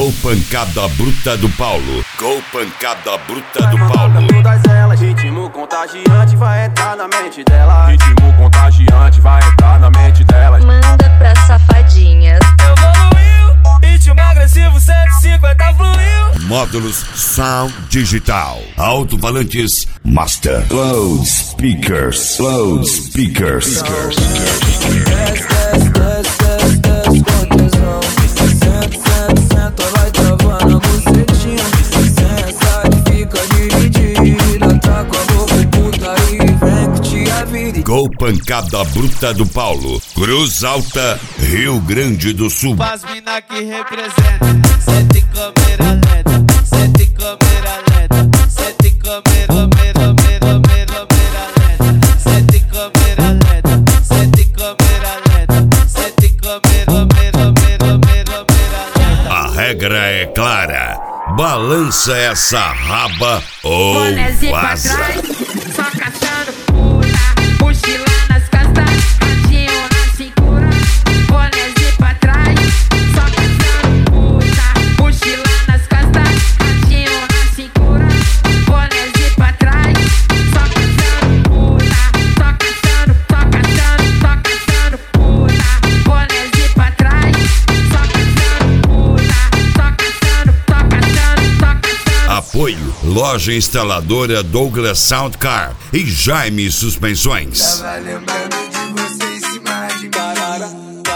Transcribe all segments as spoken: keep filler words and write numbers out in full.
Gol Pancada Bruta do Paulo. Gol Pancada Bruta do Paulo. Todas elas, ritmo contagiante vai entrar na mente dela. Ritmo contagiante vai entrar na mente delas. Manda pra safadinhas. Evoluiu, ritmo agressivo cento e cinquenta fluiu. Módulos Sound Digital. Alto-falantes Master. Loudspeakers. Loudspeakers. Desce, desce, desce, desce com tesão. Senta, senta, senta, vai travando a bucetinha. Senta que fica dividida. Tá com a boca puta e vem curtir a vida. Gol Pancada Bruta do Paulo. Cruz Alta, Rio Grande do Sul. As mina que representa, sete câmera lenta, sete câmera lenta, sete câmera, câmera, câmera, câmera, câmera lenta, sete câmera lenta, sete câmera lenta, sete câmera, câmera, câmera, câmera, câmera lenta. A regra é clara. Balança essa raba ou Bonezinho pra vaza. trás, só caçando puta. Mochila nas costas, radinho na cintura. Bonezinho pra trás, só caçando puta. Mochila nas costas, radinho na cintura. Bonezinho pra trás, só caçando puta. Só caçando, só caçando, só caçando puta. Bonezinho pra trás, só caçando puta. Só caçando, só caçando, só caçando. Apoio Loja Instaladora Douglas Sound Car e Jaime Suspensões. Tava lembrando de você em cima de carara.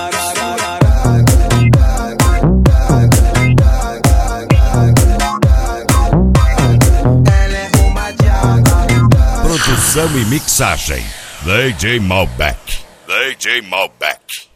Ela é uma de água. Produção e mixagem D J Malbec. D J Malbec.